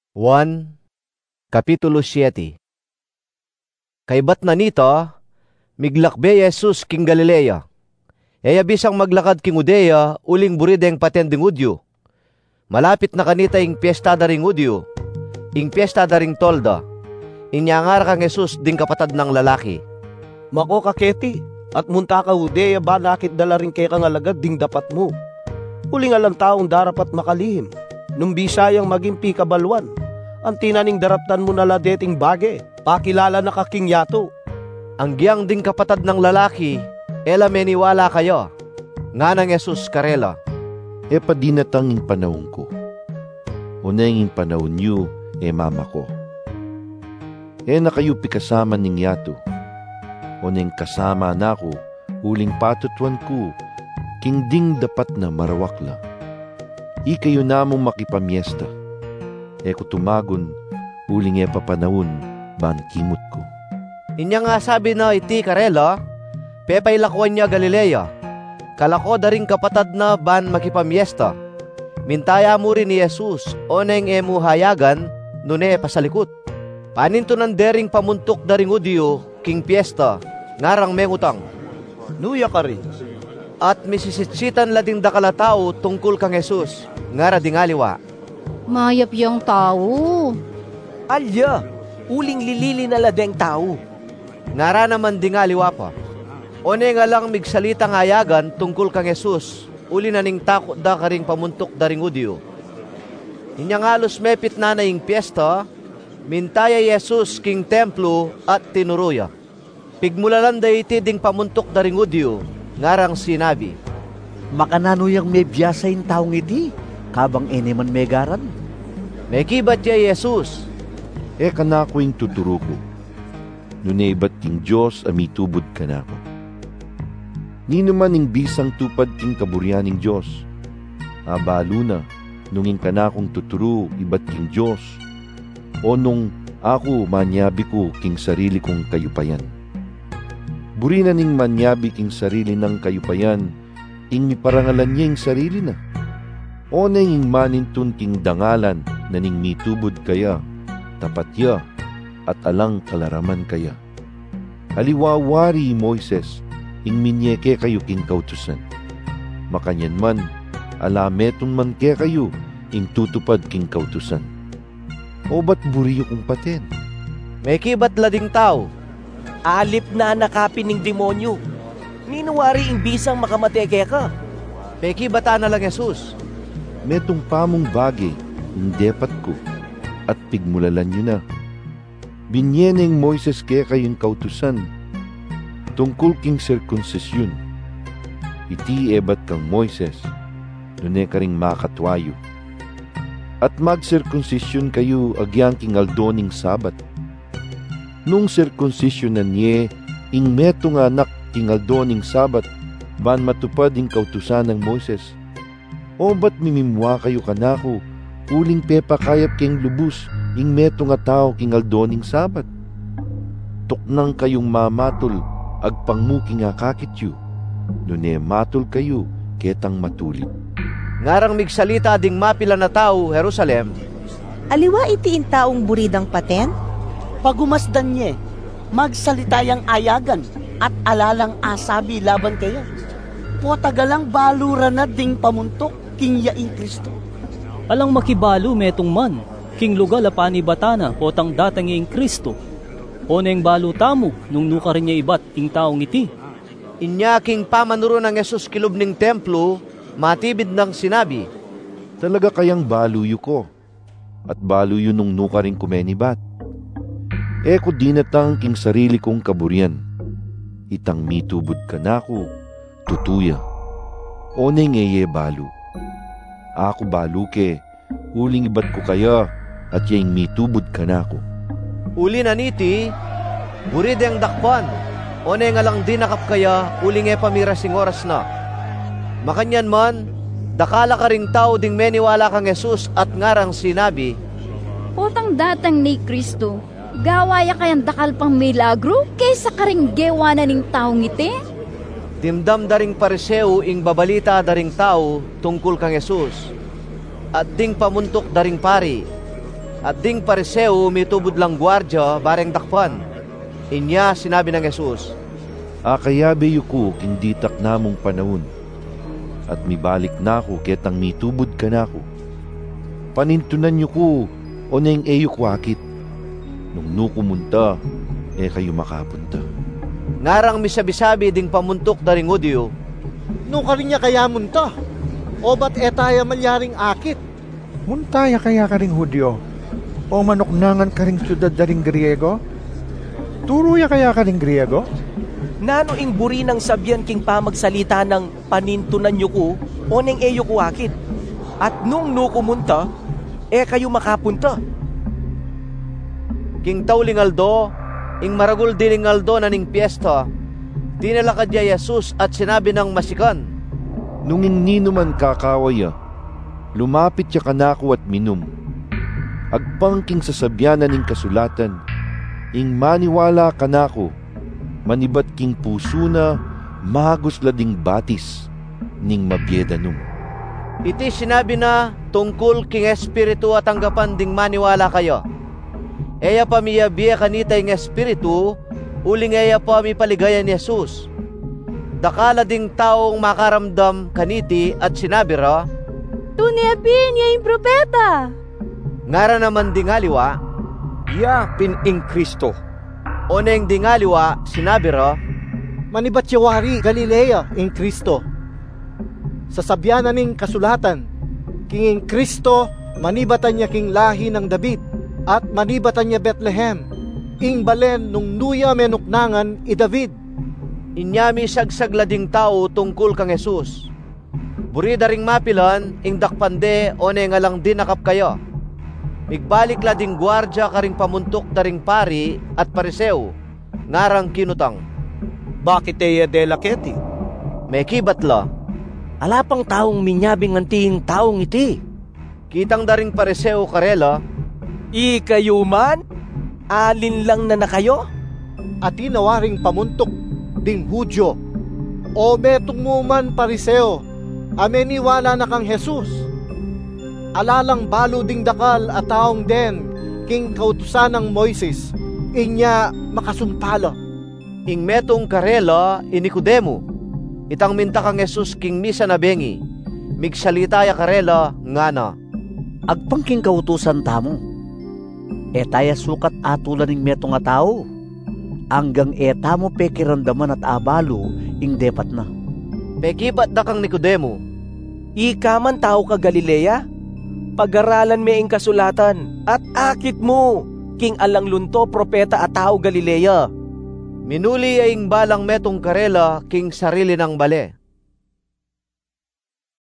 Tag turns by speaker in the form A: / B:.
A: Juan, Kapitulo 7. Kaibat na nito, miglakbe Jesus king Galilea. Bisang maglakad king Udea, uling burideng patending Udyo. Malapit na kanita ing piyesta daring Udyo, ing piyesta daring Tolda. Inyangar kang Jesus ding kapatad ng lalaki.
B: Mako kaketi, at munta ka Udea ba nakit dala rin kay kang alagad ding dapat mo. Uling alang taong darapat makalihim, nung bisayang maging kabalwan. Ang tinaning daraptan mo nala deting bage, pakilala na kaking yato.
A: Ang giyang ding kapatad ng lalaki, ela meniwala kayo. Nga ng Jesus karela.
C: Padinatang ing panahon ko. Uneng ing panahon niyo, mama ko. Na kayo pikasama ning yato. Uneng kasama na ko, uling patutuan ko, king ding dapat na marawakla. Kayo namong makipamiesta. Ko tumagon, uling papanahon, ban kimot ko.
A: Inya nga sabi na iti karela, pepay lakuan niya Galilea. Kalako daring kapatad na ban makipamiesta. Mintaya mo rin ni Jesus, oneng hayagan, nune pasalikot. Paninto ng dering pamuntok daring Udyo, king piyesta, ngarang mengutang.
B: Nuya ka rin.
A: At misisitsitan lading dakalatao tungkol kang Jesus, ngara dingaliwa.
D: Mayap yung tao.
B: Alya, uling lilili na ladeng tao.
A: Ngara naman dingaliwa pa. One nga lang migsalita nga ayagan tungkol kang Jesus, uli na ning takot da karing pamuntok daring Udyo. Inyangalos mepit na ing piyesta, mintaya Jesus king templo at tinuruya. Pigmulalan da iti ding pamuntok daring Udyo, ngarang sinabi,
E: makananuyang may biyasa yung taong iti, kabang man may garan.
A: May kibat ya Jesus.
C: Kanako yung tuturo ko. Nunaibat king Diyos amitubod kanako. Nino man ing bisang tupad king kaburyaning Diyos. Abalo na, nung ing kanakong tuturo ibat king Diyos. O nung ako manyabi ko king sarili kong kayupayan. Burina ning manyabi king sarili ng kayupayan, ing miparangalan niya ing sarili na. O na ing manintun king dangalan na ning mitubod kaya, tapat ya, at alang kalaraman kaya. Haliwawari Moises, ing minyeke kayo king kautusan. Makanyan man, alameton man ke kayo, ing tutupad king kautusan. O ba't buriyo kong paten?
A: May kibat lading tao.
B: Alip na nakapin ng demonyo. Ninuwari ing bisang makamateke ka.
A: May kibata na lang Jesus.
C: Metong pamong bagay, ing depat ko, at pigmulalan nyo na. Binyeneng Moises kaya kayong kautusan, tungkol king sirkunsisyon. Iti ebat kang Moises, nune ka ring makatwayo. At mag-sirkunsisyon kayo agyang king aldoning sabat. Nung sirkunsisyon na niye, ing metong anak king aldoning sabat, ban matupad ing kautusan ng Moises. O ba't mimimwa kayo kanako, uling pepa kayap king lubus, ing meto nga tao king aldoning sabat. Tuknang kayong mamatol, agpangmuking nga kakityo, nune matol kayo, ketang matulid.
A: Ngarang migsalita ding mapila na tao, Jerusalem.
F: Aliwa itiin taong buridang paten?
E: Pagumasdan niya, magsalitayang ayagan, at alalang asabi laban kayo. Potagalang balura na ding pamuntok, king yaing Kristo.
G: Alang makibalo metong man, king lugal a panibatana, potang datang ing Kristo. O neng balo tamo, nung nuka rin niya ibat, king taong iti.
A: Inya king pamanuro ng Jesus kilub ning templo, matibid ng sinabi,
C: talaga kayang baluyo ko, at baluyo nung nuka rin kumenibat. Ko dinatang king sarili kong kaburyan, itang mitubod ka na ko, tutuya. O neng balu. Ako baluke, uling ibat ko kaya, at yaing mitubod ka na ko.
A: Uli na niti, burideng dakpan, o neng alang dinakap kaya, uling pamirasing oras na. Makanyan man, dakala ka ring tao ding meniwala kang Jesus at ngarang sinabi,
D: Potang datang ni Kristo, gawaya kayang dakal pang milagro, kaysa karing gewa na ning taong iti?
A: Dimdam daring pariseo ing babalita daring tao tungkol kang Jesus, at ding pamuntok daring pari. At ding pariseo mitubod lang gwardya bareng dakpan. Inya sinabi ng Jesus,
C: Akayabe yuko hindi tak namong panahon, at mibalik na ako ketang mitubod ka na ako. Panintunan yuko o neng eyo kwakit, nung nukumunta, kayo makapunta.
A: Ngarang misabi-sabi ding pamuntok daring Udyo,
H: No ka rin niya kaya munta, o ba't etaya malyaring akit?
I: Muntaya kaya ka ring Hudyo, o manuknangan ka ring syudad daring Griego? Turuya kaya ka ring Griego?
B: Nano ing buri ng sabyan king pamagsalita ng panintunan yuko o neng eyo kuwakit. At nung nukumunta, kayo makapunta.
A: King tawlingaldo, ing maragul diningaldo na ning piyesta, dinala kadya Jesus at sinabi ng masikan,
C: Nung nino man kakawaya, lumapit siya kanako at minum. Agpangking sasabyanan ning kasulatan, ing maniwala kanako, manibat king puso na magos lading batis ning mabyedanum.
A: Iti sinabi na tungkol king espiritu at tanggapan ding maniwala kayo. Eya pa miyabiya kanita ing espiritu, uling eya pa mi paligaya ni Jesus. Dakala ding taong makaramdam kaniti at sinabi ra,
D: Tuniabin niya yung propeta.
A: Ngara naman dingaliwa,
H: Ya pining Kristo.
A: o neng dingaliwa, sinabi ra,
H: Manibat yawari Galilea ing Kristo. Sa sabyanan ning kasulatan, king Kristo, manibatan niya king lahi ng David, at manibatan niya Bethlehem, ing balen nung nuya menuknangan i David.
A: Inyami sagsaglading tao tungkol kang Jesus. Buri daring mapilan, ing dakpande o neng alang dinakap kayo. Migbalik lading gwardya karing pamuntok daring pari at pariseo, ngarang kinutang.
B: Bakit de la keti?
A: May kibatla,
B: Alapang taong minyabing anting taong iti.
A: kitang daring pariseo karela,
B: Ikayo man? Alin lang na kayo?
H: At inawaring pamuntok ding Hudyo. O betong mo man pariseo, ameniwala na kang Jesus. Alalang balo ding dakal at taong den, king kautusan ng Moises, inya makasumpala.
A: ing metong karela inikudemo. Itang minta kang Jesus king misa na bengi, migsalita ya karela ngana.
E: Agpangking kautusan tamo. Etaya sukat atulan ning meto nga tao. Anggang eta mo pekirandaman at abalo ing depat na.
A: Pekibat da kang Nicodemo,
B: Ika man tao ka Galilea? Pag-aralan me ing kasulatan at akit mo king alang lunto propeta at tao Galilea.
A: minuli aing balang metong karela king sarili ng bale.